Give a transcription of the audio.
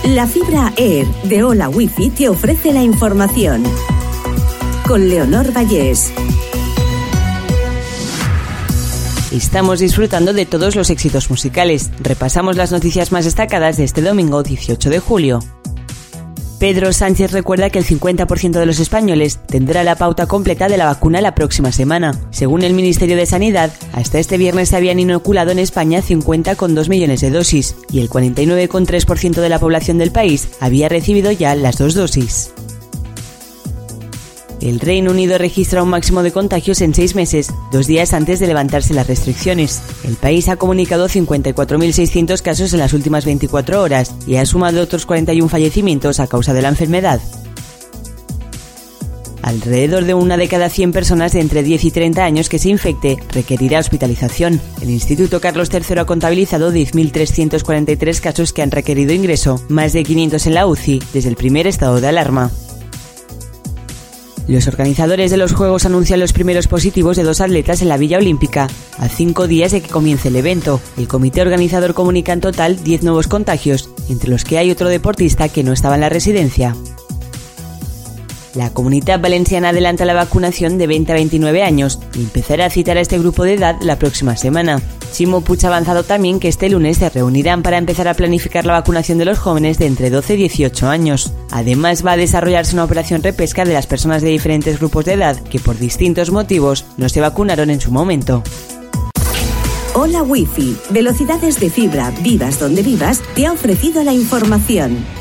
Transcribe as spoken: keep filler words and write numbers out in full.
La fibra Air de Hola Wifi te ofrece la información. Con Leonor Vallés. Estamos disfrutando de todos los éxitos musicales. Repasamos las noticias más destacadas de este domingo dieciocho de julio. Pedro Sánchez recuerda que el cincuenta por ciento de los españoles tendrá la pauta completa de la vacuna la próxima semana. Según el Ministerio de Sanidad, hasta este viernes se habían inoculado en España cincuenta coma dos millones de dosis y el cuarenta y nueve coma tres por ciento de la población del país había recibido ya las dos dosis. El Reino Unido registra un máximo de contagios en seis meses, dos días antes de levantarse las restricciones. El país ha comunicado cincuenta y cuatro mil seiscientos casos en las últimas veinticuatro horas y ha sumado otros cuarenta y uno fallecimientos a causa de la enfermedad. Alrededor de una de cada cien personas de entre diez y treinta años que se infecte requerirá hospitalización. El Instituto Carlos tercero ha contabilizado diez mil trescientos cuarenta y tres casos que han requerido ingreso, más de quinientos en la U C I, desde el primer estado de alarma. Los organizadores de los Juegos anuncian los primeros positivos de dos atletas en la Villa Olímpica, a cinco días de que comience el evento. El comité organizador comunica en total diez nuevos contagios, entre los que hay otro deportista que no estaba en la residencia. La Comunitat Valenciana adelanta la vacunación de veinte a veintinueve años y empezará a citar a este grupo de edad la próxima semana. Ximo Puig ha avanzado también que este lunes se reunirán para empezar a planificar la vacunación de los jóvenes de entre doce y dieciocho años. Además, va a desarrollarse una operación repesca de las personas de diferentes grupos de edad que por distintos motivos no se vacunaron en su momento. Hola Wifi, velocidades de fibra, vivas donde vivas, te ha ofrecido la información.